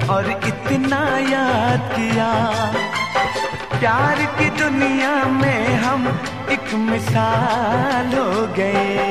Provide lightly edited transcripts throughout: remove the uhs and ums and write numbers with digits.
और इतना याद किया। प्यार की दुनिया में हम एक मिसाल हो गए।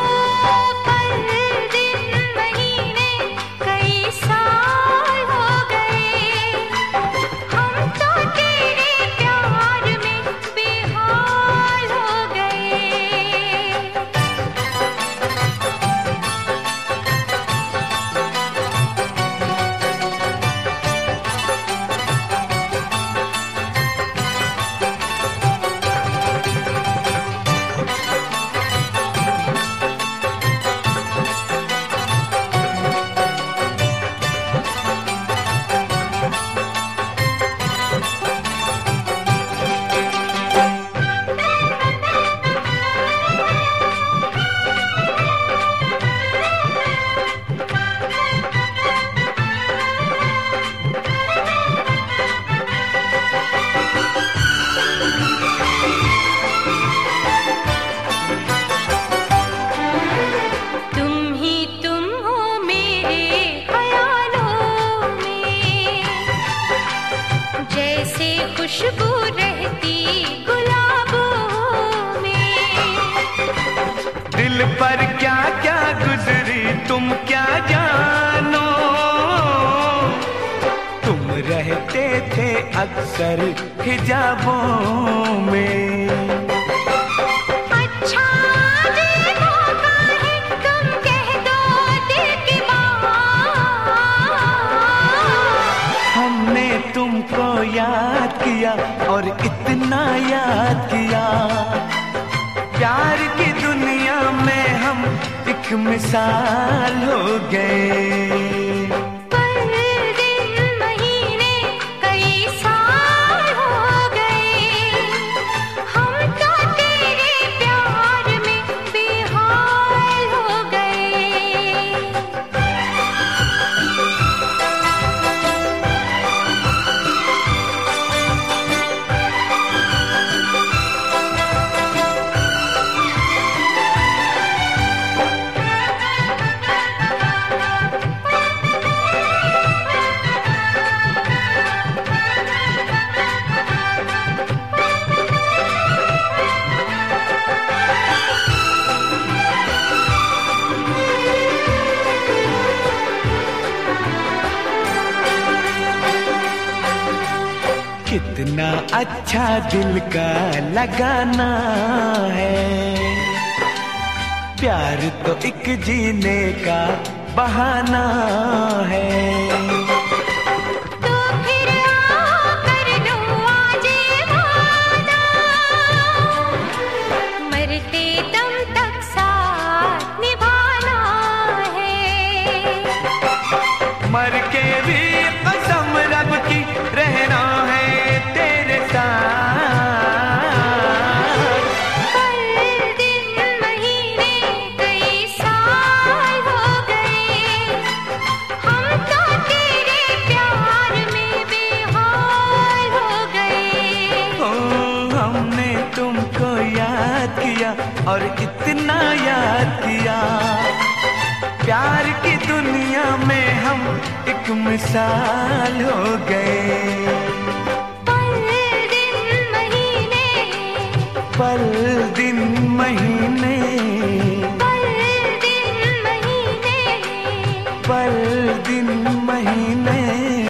खुशबू रहती गुलाबों में। दिल पर क्या क्या गुजरी तुम क्या जानो। तुम रहते थे अक्सर हिजाबों में। तुमको याद किया और इतना याद किया। प्यार की दुनिया में हम एक मिसाल हो गए। कितना अच्छा दिल का लगाना है। प्यार तो एक जीने का बहाना है। तो फिर कर लो आज वादा, मरते दम तक साथ निभाना है। मर के भी कसम रब की रहना है तेरे साथ। कल दिन महीने कई साल हो गए, हम तो तेरे प्यार में बेहाल हो गए। ओ, हमने तुमको याद किया और इतना याद किया। प्यार की दुनिया में हम एक मिसाल हो गए।